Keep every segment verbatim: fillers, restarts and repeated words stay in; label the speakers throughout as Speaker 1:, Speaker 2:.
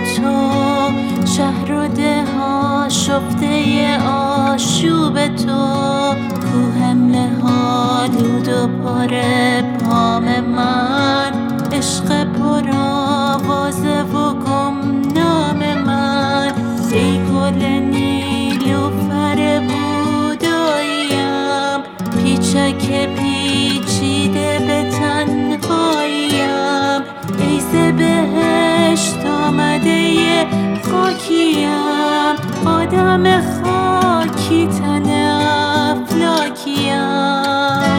Speaker 1: تو، شهر و ده ها شفته آشوب تو، کوه حمله ها دود و پاره پام من، عشق پر آوازه و گمنام من، ای گل نیلوفر بوداییم، پیچک پیچیده به تنهاییم، ای ز بهشت آمده خاکیم، آدم خاکی تن افلاکیم.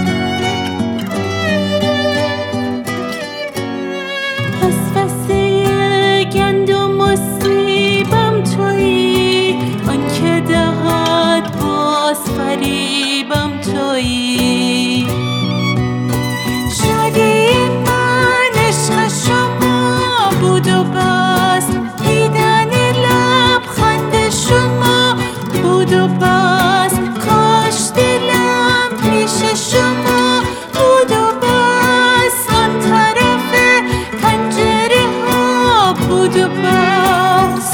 Speaker 1: وسوسه گندم و سیبم تویی، آن که دهد باز فریبم تویی. شادی من عشق شما بود و بس، دیدن لبخند شما بود و بس، کاش دلم پیش شما بود و بس، آن طرف پنجره ها بود و بس.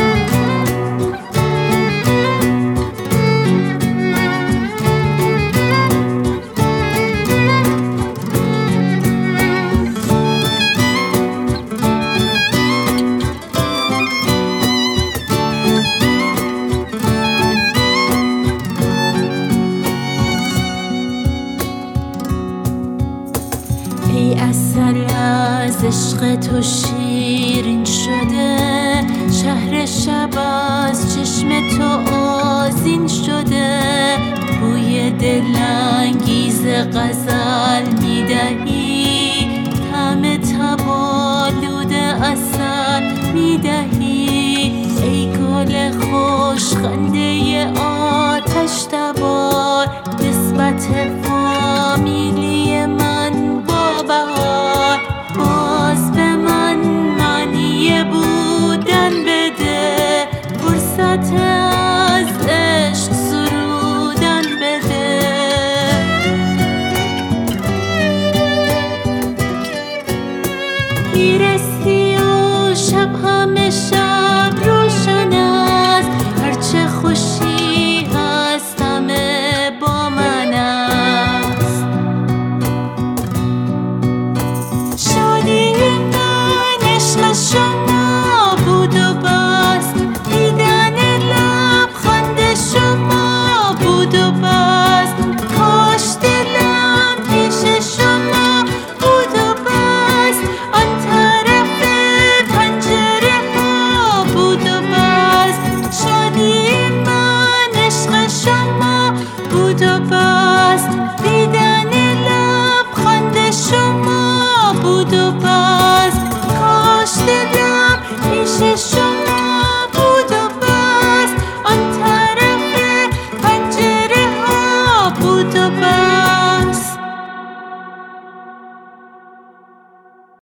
Speaker 1: ای عسل از عشق تو شیرین شده، شهر شب از چشم تو آذین شده، بوی دلانگیز غزل میدهی، طعم تبالود عسل میدهی، ای گل خوش خنده آتش تبار، نسبت